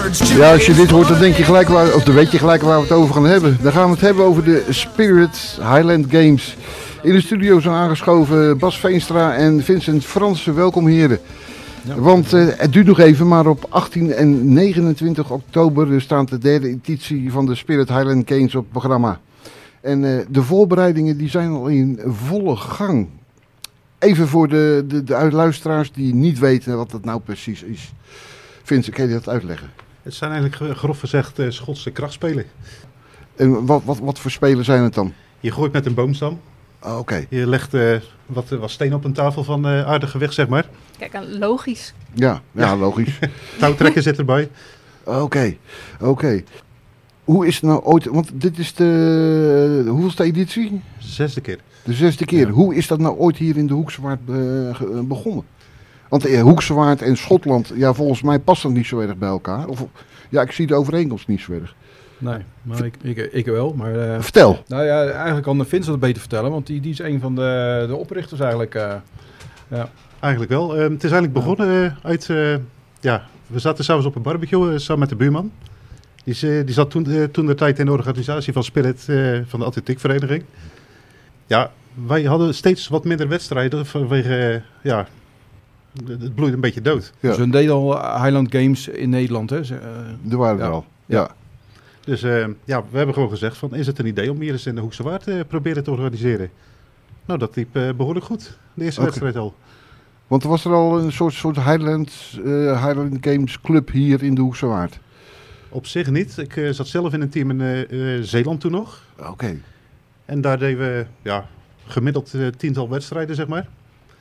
Ja, als je dit hoort, dan denk je gelijk of dan weet je gelijk waar we het over gaan hebben. Dan gaan we het hebben over de Spirit Highland Games. In de studio zijn aangeschoven Bas Veenstra en Vincent Fransen. Welkom heren. Ja. Want het duurt nog even, maar op 18 en 29 oktober staat de derde editie van de Spirit Highland Games op het programma. En de voorbereidingen die zijn al in volle gang. Even voor de luisteraars die niet weten wat dat nou precies is. Vincent, kan je dat uitleggen? Het zijn eigenlijk grof gezegd Schotse krachtspelen. En wat voor spelen zijn het dan? Je gooit met een boomstam. Oh, oké. Je legt wat steen op een tafel van aardig gewicht, zeg maar. Kijk, logisch. Ja, logisch. Touwtrekken zit erbij. Oké. Hoe is het nou ooit, want dit is de hoeveelste editie? 6e keer. De 6e keer. Ja. Hoe is dat nou ooit hier in de Hoekswaard begonnen? Want Hoekswaard en Schotland, ja, volgens mij past dat niet zo erg bij elkaar. Of, ja, ik zie de overeenkomst niet zo erg. Nee, maar ik wel. Maar, vertel. Nou ja, eigenlijk kan Vincent het beter vertellen, want die is een van de oprichters eigenlijk. Ja. Eigenlijk wel. Het is eigenlijk begonnen uit, we zaten s'avonds op een barbecue samen met de buurman. Die zat toen de tijd in de organisatie van Spirit van de atletiekvereniging. Ja, wij hadden steeds wat minder wedstrijden vanwege, het bloeide een beetje dood. Ja. Dus we deden al Highland Games in Nederland, hè? Er waren er al, ja. Dus we hebben gewoon gezegd van, is het een idee om hier eens in de Hoekse Waard proberen te organiseren? Nou, dat liep behoorlijk goed, de eerste wedstrijd al. Want er was er al een soort Highland Games club hier in de Hoekse Waard? Op zich niet. Ik zat zelf in een team in Zeeland toen nog. Oké. En daar deden we gemiddeld 10-tal wedstrijden, zeg maar.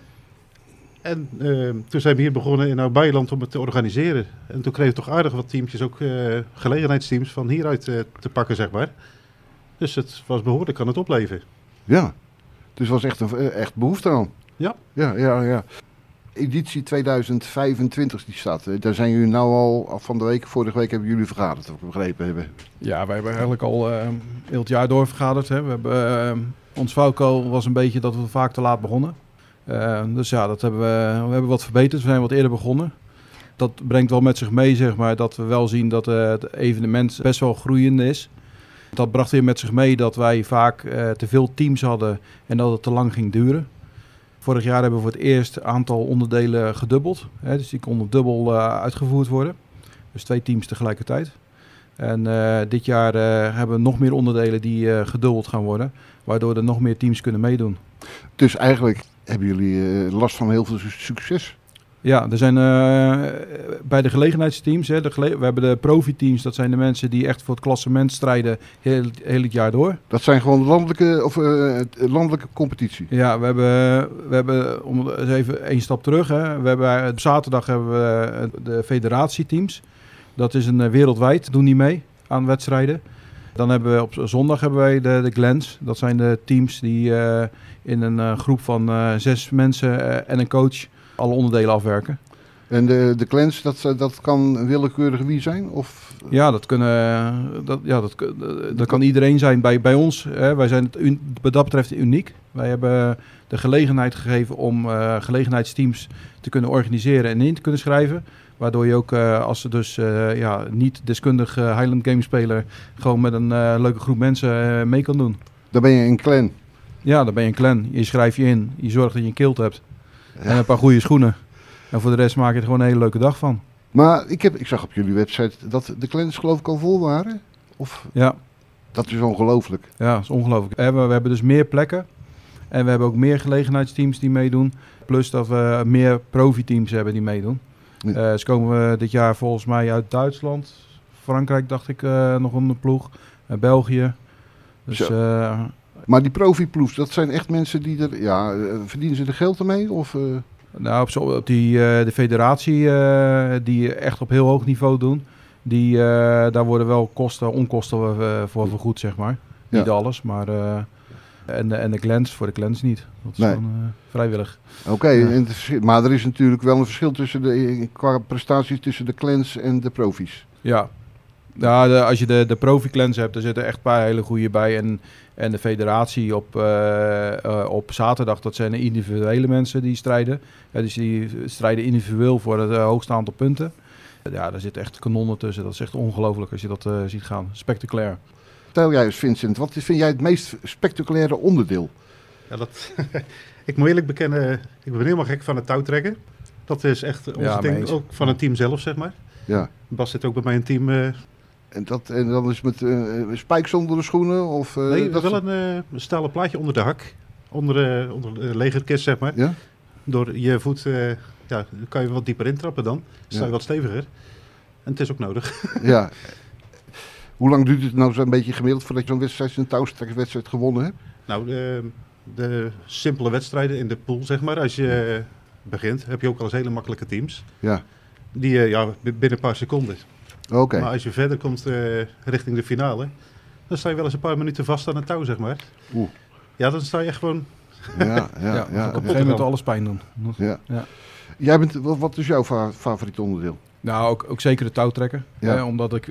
En toen zijn we hier begonnen in Oud-Beijerland om het te organiseren. En toen kregen we toch aardig wat teamjes, ook gelegenheidsteams van hieruit te pakken, zeg maar. Dus het was behoorlijk aan het opleven. Ja, dus was echt behoefte aan. Ja. Ja. Editie 2025 die staat. Daar zijn jullie nou al van de week. Vorige week hebben jullie vergaderd, of ik begrepen hebben. Ja, wij hebben eigenlijk al heel het jaar door vergaderd. Hè. We hebben, ons valkuil was een beetje dat we vaak te laat begonnen. Dus ja, we hebben wat verbeterd. We zijn wat eerder begonnen. Dat brengt wel met zich mee, zeg maar, dat we wel zien dat het evenement best wel groeiend is. Dat bracht weer met zich mee dat wij vaak te veel teams hadden en dat het te lang ging duren. Vorig jaar hebben we voor het eerst het aantal onderdelen gedubbeld. Hè, dus die konden dubbel uitgevoerd worden. Dus 2 teams tegelijkertijd. En dit jaar hebben we nog meer onderdelen die gedubbeld gaan worden. Waardoor er nog meer teams kunnen meedoen. Dus eigenlijk hebben jullie last van heel veel succes? Ja, er zijn bij de gelegenheidsteams, hè, we hebben de profiteams, dat zijn de mensen die echt voor het klassement strijden heel het jaar door. Dat zijn gewoon landelijke competitie? Ja, we hebben om even 1 stap terug, hè, op zaterdag hebben we de federatieteams. Dat is wereldwijd, doen die mee aan wedstrijden. Dan hebben we op zondag hebben wij de Glens. Dat zijn de teams die in een groep van 6 mensen en een coach alle onderdelen afwerken. En de clans, dat kan willekeurig wie zijn? Of? Ja, dat kan iedereen zijn. Bij ons, wij zijn wat dat betreft uniek. Wij hebben de gelegenheid gegeven om gelegenheidsteams te kunnen organiseren en in te kunnen schrijven. Waardoor je ook, als ze dus niet deskundig Highland Games speler, gewoon met een leuke groep mensen mee kan doen. Dan ben je een clan? Ja, dan ben je een clan. Je schrijft je in, je zorgt dat je een kilt hebt. Ja. En een paar goede schoenen. En voor de rest maak je er gewoon een hele leuke dag van. Maar ik zag op jullie website dat de clans geloof ik al vol waren? Of? Ja. Dat is ongelooflijk. Ja, dat is ongelooflijk. We hebben dus meer plekken. En we hebben ook meer gelegenheidsteams die meedoen. Plus dat we meer profiteams hebben die meedoen. Ja. Ze komen dit jaar volgens mij uit Duitsland. Frankrijk dacht ik nog een ploeg. België. Dus... Maar die profiploegs, dat zijn echt mensen die er... Ja, verdienen ze er geld ermee? Of, Nou, op de federatie die echt op heel hoog niveau doen... daar worden wel onkosten voor vergoed, zeg maar. Ja. Niet alles, maar... En de clans, voor de clans niet. Dat is gewoon vrijwillig. Oké, maar er is natuurlijk wel een verschil qua prestaties tussen de clans en de profies. Ja. Nou, als je de profi-clans hebt, er zitten echt een paar hele goede bij. En de federatie op zaterdag, dat zijn de individuele mensen die strijden. Dus die strijden individueel voor het hoogste aantal punten. Ja, daar zitten echt kanonnen tussen. Dat is echt ongelooflijk als je dat ziet gaan. Spectaculair. Vertel jij eens, Vincent, wat vind jij het meest spectaculaire onderdeel? Ja, ik moet eerlijk bekennen, ik ben helemaal gek van het touwtrekken. Dat is echt ons ding, ook van het team zelf, zeg maar. Ja. Bas zit ook bij mij in het team. En dan is het met spijks onder de schoenen? Of, nee, wel een stalen plaatje onder de hak. Onder de legerkist, zeg maar. Ja? Door je voet kan je wat dieper intrappen dan. Sta je wat steviger. En het is ook nodig. Ja. Hoe lang duurt het nou zo'n beetje gemiddeld voordat je een touwtrekkerswedstrijd gewonnen hebt? Nou, de simpele wedstrijden in de pool, zeg maar. Als je begint, heb je ook al eens hele makkelijke teams. Ja. Die binnen een paar seconden. Oké. Maar als je verder komt richting de finale, dan sta je wel eens een paar minuten vast aan het touw, zeg maar. Oeh. Ja, dan sta je echt gewoon... Ja. Op een gegeven moment alles pijn doen. Ja. Ja. Jij bent, wat is jouw favoriet onderdeel? Nou, ook zeker de touwtrekken. Ja. Omdat ik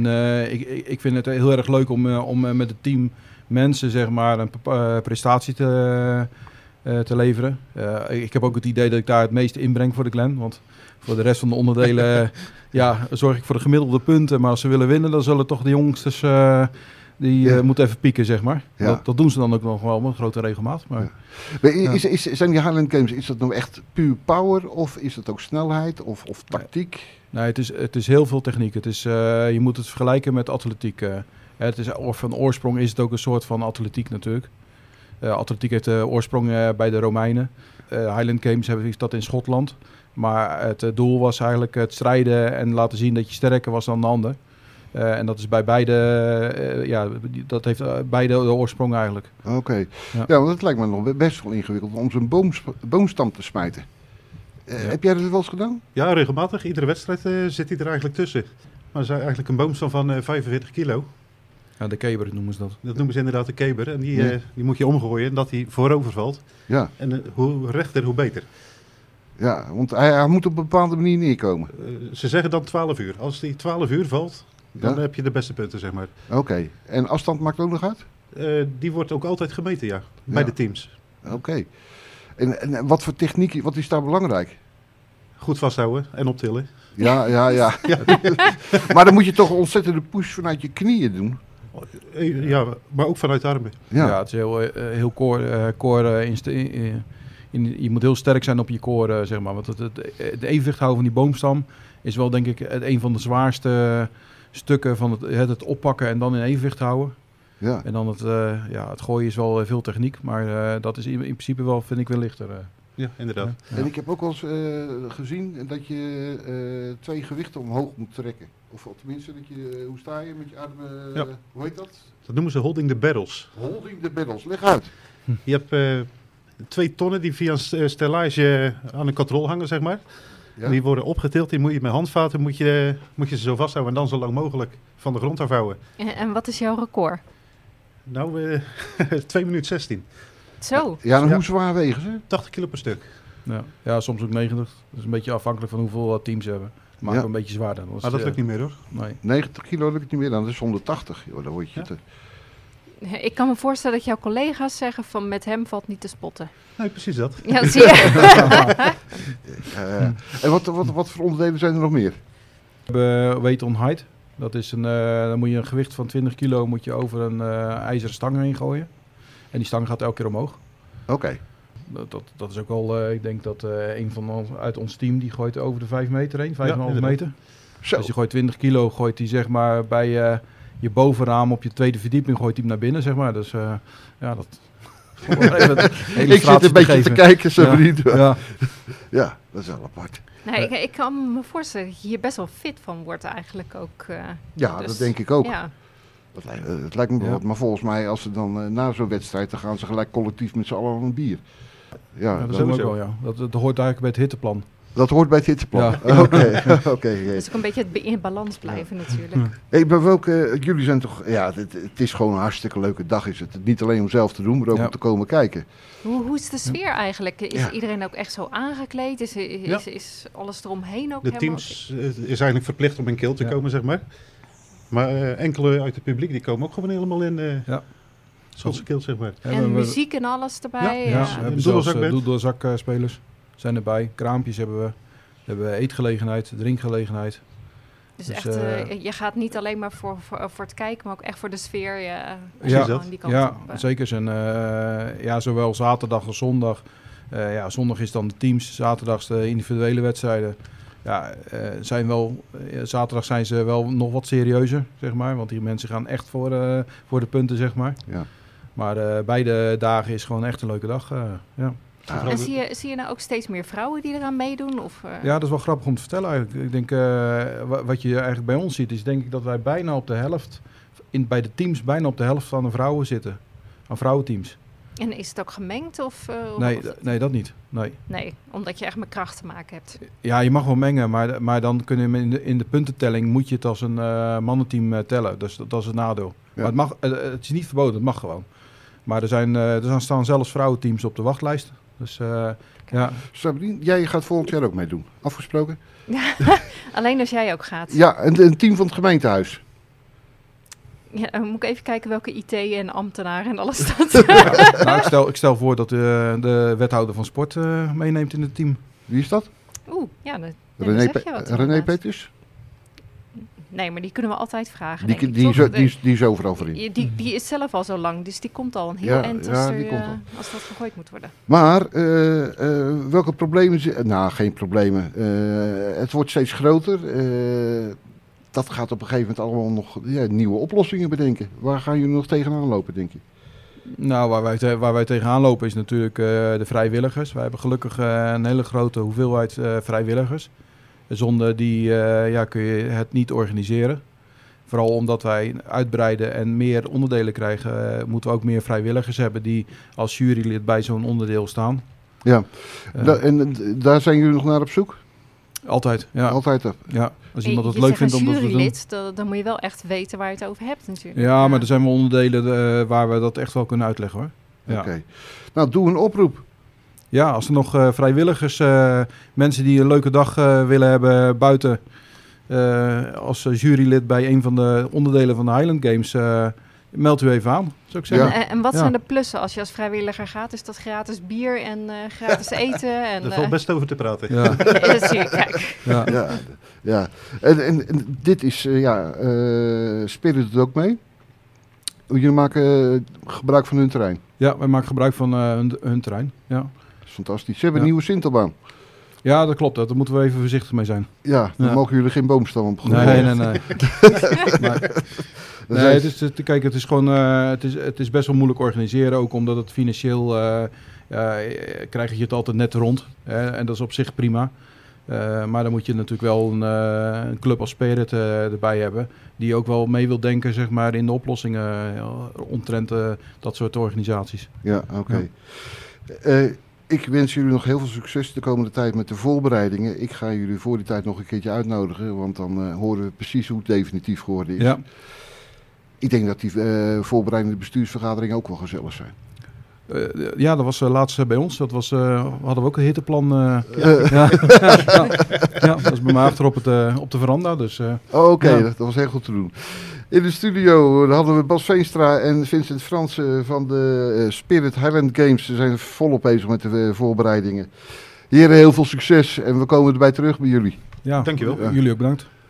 vind het heel erg leuk om met het team mensen zeg maar een prestatie te leveren. Ik heb ook het idee dat ik daar het meeste inbreng voor de clan. Want voor de rest van de onderdelen zorg ik voor de gemiddelde punten. Maar als ze willen winnen, dan zullen toch de jongsters moeten even pieken, zeg maar. Ja. Dat doen ze dan ook nog wel met grote regelmaat. Maar, Zijn die Highland Games, is dat nou echt puur power of is dat ook snelheid of tactiek? Nee, het is heel veel techniek. Je moet het vergelijken met atletiek. Van oorsprong is het ook een soort van atletiek natuurlijk. Atletiek heeft de oorsprong bij de Romeinen. Highland Games is dat in Schotland. Maar het doel was eigenlijk het strijden en laten zien dat je sterker was dan de ander. En dat is bij beide, dat heeft beide de oorsprong eigenlijk. Oké. Ja, want het lijkt me nog best wel ingewikkeld om zo'n boomstam te smijten. Heb jij dat wel eens gedaan? Ja, regelmatig. Iedere wedstrijd zit hij er eigenlijk tussen. Maar het is eigenlijk een boomstam van 45 kilo. Ja, de keber noemen ze dat. Dat noemen ze inderdaad de keber. En die moet je omgooien en dat hij voorover valt. Ja. En hoe rechter, hoe beter. Ja, want hij moet op een bepaalde manier neerkomen. Ze zeggen dan 12 uur. Als die 12 uur valt, dan heb je de beste punten, zeg maar. Oké. En afstand maakt ook nog uit? Die wordt ook altijd gemeten, bij de teams. Oké. En wat voor techniek, wat is daar belangrijk? Goed vasthouden en optillen. Ja. Maar dan moet je toch een ontzettende push vanuit je knieën doen. Ja, maar ook vanuit de armen. Ja, het is heel core je moet heel sterk zijn op je core, zeg maar. Want het evenwicht houden van die boomstam is wel, denk ik, een van de zwaarste stukken van het oppakken en dan in evenwicht houden. Ja. En dan het gooien is wel veel techniek, maar dat is in principe wel, vind ik, wel lichter. Ja, inderdaad. Ja. En ik heb ook wel eens gezien dat je 2 gewichten omhoog moet trekken. Of tenminste, dat je, hoe sta je met je armen? Hoe heet dat? Dat noemen ze holding the barrels. Holding the barrels, leg uit. Je hebt 2 tonnen die via een stellage aan een katrol hangen, zeg maar. Ja. Die worden opgetild, die moet je met handvaten moet je ze zo vasthouden en dan zo lang mogelijk van de grond afhouden. En wat is jouw record? Nou, 2 minuten 16. Zo. Ja, en hoe zwaar wegen ze? 80 kilo per stuk. Ja, soms ook 90. Dat is een beetje afhankelijk van hoeveel teams ze hebben. Maakt het een beetje zwaarder. Maar dat lukt niet meer, hoor. Nee. 90 kilo lukt niet meer, dan is het 180. Joh, dan word je Ik kan me voorstellen dat jouw collega's zeggen van met hem valt niet te spotten. Nee, precies dat. Ja, zie je. En wat voor onderdelen zijn er nog meer? We hebben weight on height. Dat is dan moet je een gewicht van 20 kilo moet je over een ijzeren stang heen gooien. En die stang gaat elke keer omhoog. Oké. Dat is ook al, ik denk dat een van uit ons team die gooit over de 5 meter heen, 5,5 meter. Zo. Als je gooit 20 kilo, gooit die zeg maar bij je bovenraam op je tweede verdieping, gooit hij hem naar binnen, zeg maar. Dus dat... Ik zit een beetje te kijken, zo niet. Ja, dat is wel apart. Nee, ik kan me voorstellen dat je hier best wel fit van wordt eigenlijk ook. Dus, dat denk ik ook. Ja. Het lijkt me wel wat, maar volgens mij als ze dan na zo'n wedstrijd, dan gaan ze gelijk collectief met z'n allen aan een bier. Ja, dat is ook wel, ja. Dat hoort eigenlijk bij het hitteplan. Dat hoort bij het hitteplan. Ja. Oké. Dat is ook een beetje het in balans blijven natuurlijk. Hey, maar welke, jullie zijn toch, het is gewoon een hartstikke leuke dag is het. Niet alleen om zelf te doen, maar ook om te komen kijken. Hoe is de sfeer eigenlijk? Is iedereen ook echt zo aangekleed? Is alles eromheen ook de teams is eigenlijk verplicht om in keel te komen, zeg maar. Maar enkele uit het publiek die komen ook gewoon helemaal in zoals keel, zeg maar. En muziek en alles erbij. We hebben zelfs doedelzakspelers zijn erbij. Kraampjes hebben we. We hebben eetgelegenheid, drinkgelegenheid. Dus echt, je gaat niet alleen maar voor het kijken, maar ook echt voor de sfeer. Die kant op. Zeker. En zowel zaterdag als zondag. Zondag is dan de teams, zaterdags de individuele wedstrijden. Zaterdag zijn ze wel nog wat serieuzer, zeg maar. Want die mensen gaan echt voor de punten, zeg maar. Ja. Maar beide dagen is gewoon echt een leuke dag. En zie je nou ook steeds meer vrouwen die eraan meedoen? Ja, dat is wel grappig om te vertellen eigenlijk. Ik denk, wat je eigenlijk bij ons ziet, is denk ik dat wij bijna op de helft, bij de teams bijna op de helft van de vrouwen zitten. Aan vrouwenteams. En is het ook gemengd? Nee, dat niet. Nee, omdat je echt met kracht te maken hebt. Ja, je mag wel mengen, maar dan kunnen we in de puntentelling moet je het als een mannenteam tellen. Dus dat is het nadeel. Ja. Maar het is niet verboden, het mag gewoon. Maar er staan zelfs vrouwenteams op de wachtlijst. Dus Sabrine, jij gaat volgend jaar ook meedoen. Afgesproken? Alleen als jij ook gaat. Ja, een team van het gemeentehuis. Ja, dan moet ik even kijken welke IT en ambtenaren en alles staat. Ik stel voor dat de wethouder van sport meeneemt in het team. Wie is dat? René Peters? Nee, maar die kunnen we altijd vragen. Die is overal voor in. Die is zelf al zo lang, dus die komt al een heel eind als dat gegooid moet worden. Maar welke problemen... geen problemen. Het wordt steeds groter. Dat gaat op een gegeven moment allemaal nog nieuwe oplossingen bedenken. Waar gaan jullie nog tegenaan lopen, denk je? Nou, waar wij tegenaan lopen is natuurlijk de vrijwilligers. Wij hebben gelukkig een hele grote hoeveelheid vrijwilligers. Zonder die kun je het niet organiseren. Vooral omdat wij uitbreiden en meer onderdelen krijgen, moeten we ook meer vrijwilligers hebben die als jurylid bij zo'n onderdeel staan. Ja, en daar zijn jullie nog naar op zoek? Altijd, ja. Altijd. Ja. Als iemand het leuk vindt om dat te doen. Dan moet je wel echt weten waar je het over hebt natuurlijk. Ja, maar er zijn wel onderdelen waar we dat echt wel kunnen uitleggen hoor. Ja. Oké. Nou, doe een oproep. Ja, als er nog vrijwilligers, mensen die een leuke dag willen hebben buiten, als jurylid bij een van de onderdelen van de Highland Games, meld u even aan, zou ik zeggen. Ja. En wat zijn de plussen als je als vrijwilliger gaat? Is dat gratis bier en gratis eten? En, er valt best over te praten. Ja. Dat zie je, kijk. Ja. En dit is, Spirit het ook mee? Jullie maken gebruik van hun terrein? Ja, wij maken gebruik van hun terrein, ja. Dat is fantastisch. Ze hebben een nieuwe Sintelbaan. Ja, dat klopt. Daar moeten we even voorzichtig mee zijn. Ja, dan mogen jullie geen boomstam op gooien. Nee. Kijk, het is gewoon, het is best wel moeilijk organiseren, ook omdat het financieel krijg je het altijd net rond. En dat is op zich prima. Maar dan moet je natuurlijk wel een club als Spirit erbij hebben, die ook wel mee wil denken, zeg maar, in de oplossingen omtrent dat soort organisaties. Ja, oké. Ja. Ik wens jullie nog heel veel succes de komende tijd met de voorbereidingen. Ik ga jullie voor die tijd nog een keertje uitnodigen, want dan horen we precies hoe het definitief geworden is. Ja. Ik denk dat die voorbereidende bestuursvergaderingen ook wel gezellig zijn. Dat was laatst bij ons. Hadden we ook een hitteplan. Dat was bij mij achter op de veranda. Dus, Oké, dat was heel goed te doen. In de studio hadden we Bas Veenstra en Vincent Fransen van de Spirit Highland Games. Ze zijn volop bezig met de voorbereidingen. Heren, heel veel succes en we komen erbij terug bij jullie. Ja, dankjewel. Jullie ook bedankt.